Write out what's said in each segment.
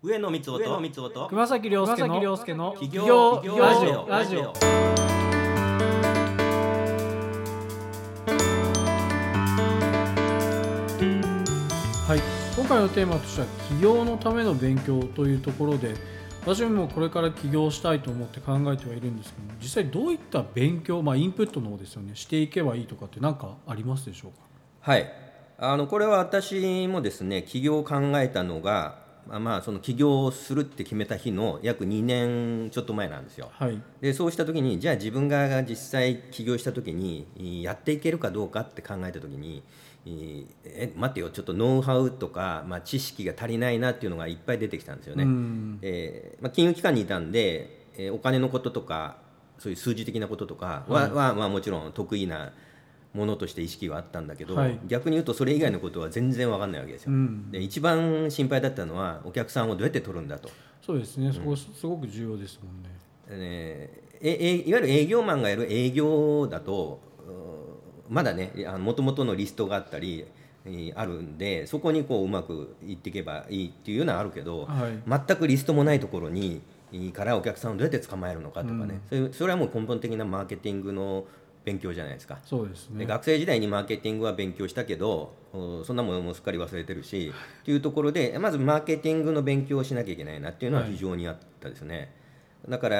上野光夫と熊崎亮介の企業業ラジオ。はい、今回のテーマとしては起業のための勉強というところで、私もこれから起業したいと思って考えてはいるんですけども、実際どういった勉強、インプットの方ですよね、していけばいいとかって何かありますでしょうか？ はい、これは私もですね、起業を考えたのが、その起業をするって決めた日の約2年ちょっと前なんですよ。 はい、 でそうした時に、じゃあ自分が実際起業した時にやっていけるかどうかって考えた時に、待てよ、ちょっとノウハウとか、知識が足りないなっていうのがいっぱい出てきたんですよね。金融機関にいたんで、お金のこととかそういう数字的なこととかはもちろん得意なものとして意識はあったんだけど、逆に言うとそれ以外のことは全然分かんないわけですよ。で一番心配だったのはお客さんをどうやって取るんだと。 そうですね、そこすごく重要ですもんね。 いわゆる営業マンがやる営業だとまだね、もともとのリストがあったりあるんで、そこにこううまくいっていけばいいっていうのはあるけど、全くリストもないところにからお客さんをどうやって捕まえるのかとかね、それはもう根本的なマーケティングの勉強じゃないですか。 そうですね。 で学生時代にマーケティングは勉強したけど、そんなものもすっかり忘れてるしというところで、まずマーケティングの勉強をしなきゃいけないなっていうのは非常にあったですね。だから、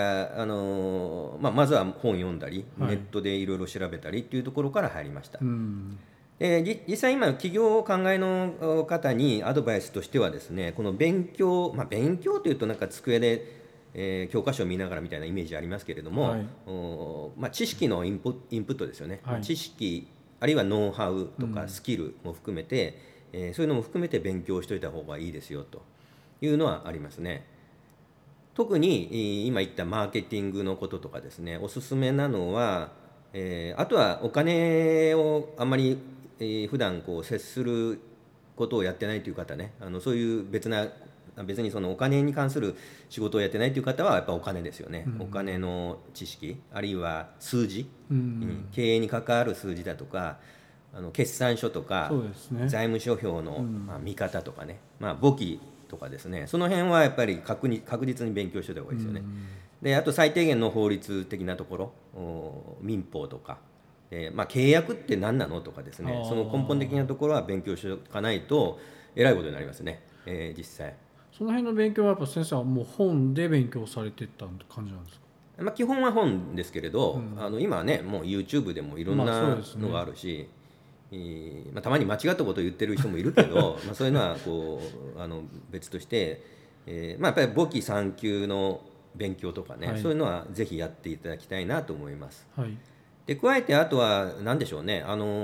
まずは本読んだり、ネットでいろいろ調べたりっていうところから入りました。実際今起業をお考えの方にアドバイスとしてはですね、この勉強、勉強というとなんか机で教科書を見ながらみたいなイメージありますけれども、知識のインプットですよね。知識あるいはノウハウとかスキルも含めて、そういうのも含めて勉強しておいた方がいいですよというのはありますね。特に今言ったマーケティングのこととかですね、おすすめなのは、あとはお金をあんまり、普段こう接することをやってないという方ね、そういう別にそのお金に関する仕事をやってないという方はやっぱお金ですよね。お金の知識あるいは数字、経営に関わる数字だとか、決算書とか、財務諸表の、見方とかね、簿記とかですね、その辺はやっぱり確実に勉強しておいた方がいいですよね。であと最低限の法律的なところ、民法とか、契約って何なのとかですね、その根本的なところは勉強しておかないとえらいことになりますね。実際その辺の勉強はやっぱ先生はもう本で勉強されていった感じなんですか？ 基本は本ですけれど、今はねもう YouTube でもいろんなのがあるし、たまに間違ったことを言ってる人もいるけどそういうのはこう別として、やっぱり簿記3級の勉強とかね、そういうのはぜひやっていただきたいなと思います。で加えてあとは何でしょうね、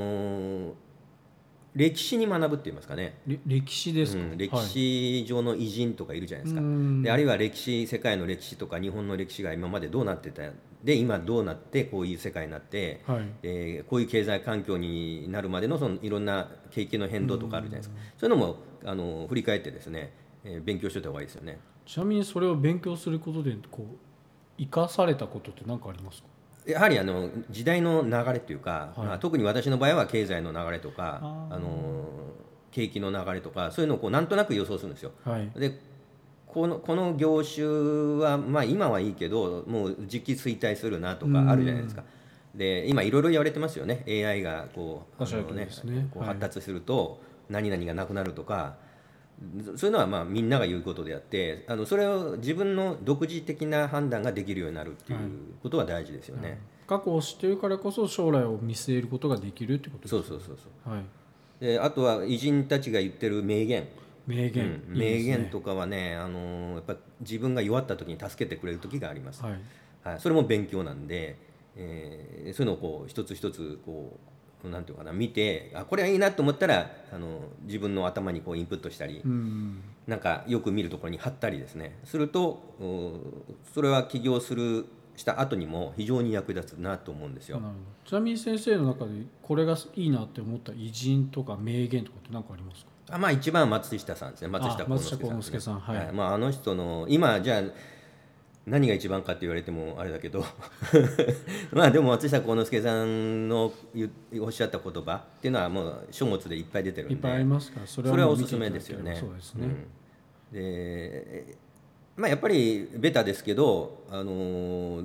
歴史に学ぶって言いますかね。 歴史ですか？ 歴史上の偉人とかいるじゃないですか。であるいは世界の歴史とか日本の歴史が今までどうなってたで今どうなってこういう世界になって、こういう経済環境になるまでのそのいろんな景気の変動とかあるじゃないですか。そういうのも振り返ってですね、勉強しておいた方がいいですよね。 ちなみにそれを勉強することで生かされたことって何かありますか？ やはり時代の流れというか、特に私の場合は経済の流れとか景気の流れとか、そういうのをなんとなく予想するんですよ。でこの業種は、今はいいけどもう時期衰退するなとかあるじゃないですか。で今いろいろ言われてますよね。 AI が発達すると何々がなくなるとか、そういうのはみんなが言うことであって、それを自分の独自的な判断ができるようになるっていうことは大事ですよね。 過去を知っているからこそ将来を見据えることができるってことですね。 であとは偉人たちが言ってる名言とかはね、やっぱ自分が弱った時に助けてくれる時があります。それも勉強なんで、そういうのを一つ一つなんていうかな、見てこれはいいなと思ったら自分の頭にインプットしたり、なんかよく見るところに貼ったりですねすると、それは起業した後にも非常に役立つなと思うんですよ。 ちなみに先生の中でこれがいいなって思った偉人とか名言とかって何かありますか？ 一番は松下さんですね。松下幸之助さん、あの人の今じゃあ何が一番かって言われてもあれだけどでも松下幸之助さんのおっしゃった言葉っていうのはもう書物でいっぱい出てるんで、 いっぱいありますから、それはおすすめですよね。 で、やっぱりベタですけど、思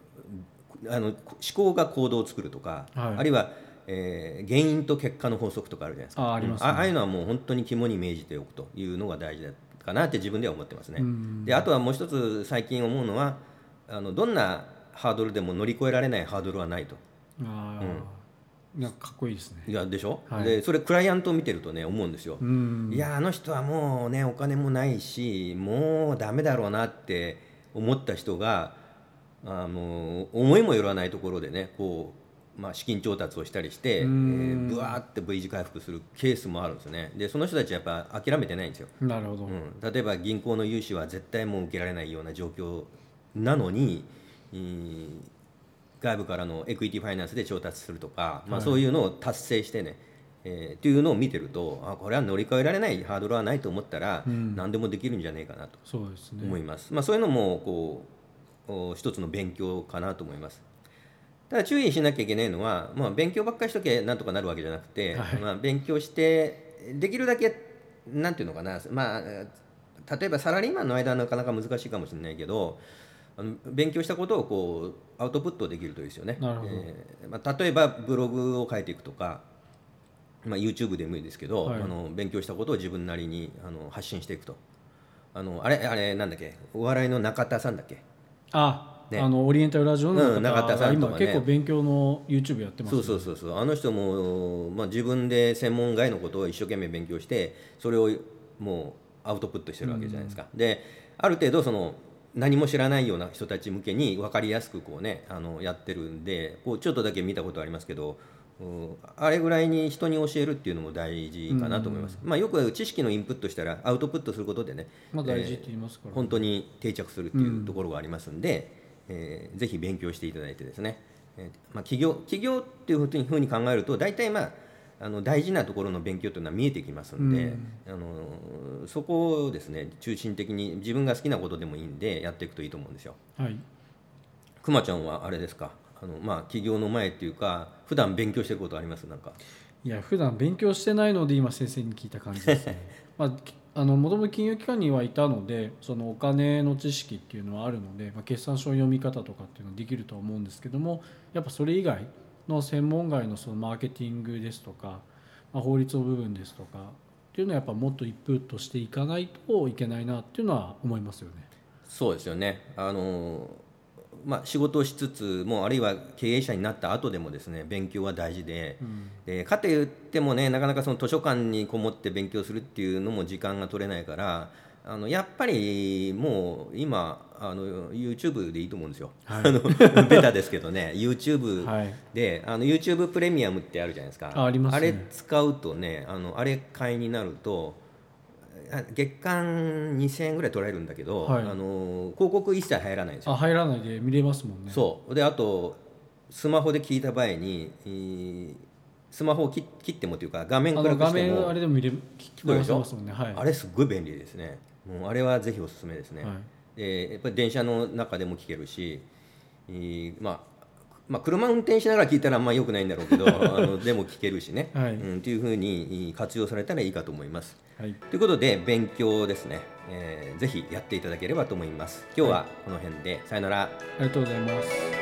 考が行動を作るとか、 はい、 あるいは、原因と結果の法則とかあるじゃないですか。 ありますね。 ああいうのはもう本当に肝に銘じておくというのが大事だかなって自分では思ってますね。であとはもう一つ最近思うのは、どんなハードルでも乗り越えられないハードルはないと。 なんかかっこいいですね。 いやでしょ、 はい、 でそれクライアントを見てるとね思うんですよ。いやあの人はもうねお金もないしもうダメだろうなって思った人がもう思いもよらないところでねこう、資金調達をしたりしてブワーって V 字回復するケースもあるんですよね。でその人たちはやっぱ諦めてないんですよ。 なるほど、 例えば銀行の融資は絶対もう受けられないような状況なのに、外部からのエクイティファイナンスで調達するとか、そういうのを達成してね、っていうのを見てるとこれは乗り越えられないハードルはないと思ったら、何でもできるんじゃないかなと思います。そういうのもこう一つの勉強かなと思います。ただ注意しなきゃいけないのは、勉強ばっかりしとけなんとかなるわけじゃなくて、勉強してできるだけなんていうのかな、例えばサラリーマンの間はなかなか難しいかもしれないけど勉強したことをこうアウトプットできるといいですよね。例えばブログを書いていくとか、YouTube でもいいですけど、勉強したことを自分なりに発信していくと。あれなんだっけ、お笑いの中田さんだっけ、 オリエンタルラジオの中田さんとかね、 今結構勉強の YouTube やってますね。 そうあの人も、自分で専門外のことを一生懸命勉強してそれをもうアウトプットしてるわけじゃないですか。である程度その何も知らないような人たち向けに分かりやすくこうねやってるんでちょっとだけ見たことありますけど、あれぐらいに人に教えるっていうのも大事かなと思います。よく知識のインプットしたらアウトプットすることでね、 大事って言いますからね、 本当に定着するっていうところがありますんで、ぜひ勉強していただいてですね、起業っていうふうに考えると大体大事なところの勉強というのは見えてきますんで、そこをですね中心的に自分が好きなことでもいいんでやっていくといいと思うんですよ。くまちゃんはあれですか、起業の前っていうか普段勉強してることあります？なんかいや普段勉強してないので今先生に聞いた感じですね。もともと金融機関にはいたのでそのお金の知識っていうのはあるので、決算書の読み方とかっていうのはできるとは思うんですけども、やっぱそれ以外の専門外のそのマーケティングですとか、法律の部分ですとかっていうのはやっぱもっとインプットしていかないといけないなっていうのは思いますよね。 そうですよね。仕事をしつつもあるいは経営者になった後でもですね勉強は大事で、かといってもねなかなかその図書館にこもって勉強するっていうのも時間が取れないからやっぱりもう今YouTube でいいと思うんですよ。ベタですけどねYouTube で、YouTube プレミアムってあるじゃないですか。 ありますね。 あれ使うとねあれ会員になると月間2000円ぐらい取られるんだけど、広告一切入らないんですよ。 入らないで見れますもんね。 そうであとスマホで聞いた場合にスマホを切ってもというか画面暗くしてもあれでも聞こえますもんね。 あれすっごい便利ですね。もうあれはぜひおすすめですね。でやっぱり電車の中でも聞けるし、車運転しながら聞いたら良くないんだろうけどでも聞けるしね、っていうふうに活用されたらいいかと思います。ということで勉強ですね、ぜひやっていただければと思います。今日はこの辺で、さよなら。 ありがとうございます。